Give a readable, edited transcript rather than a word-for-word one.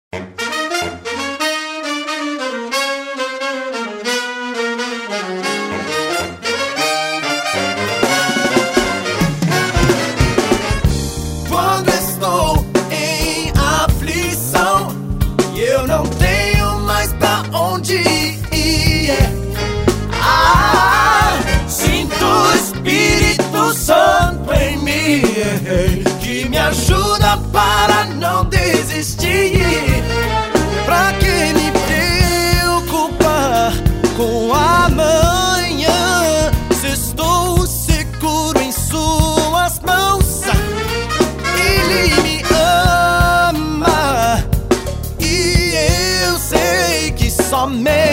Quando estou em aflição e eu não tenho mais pra onde ir, sinto o Espírito Santo em mim, que me ajuda para não desistir. Pra que me preocupar com amanhã, se estou seguro em suas mãos? Ele me ama e eu sei que somente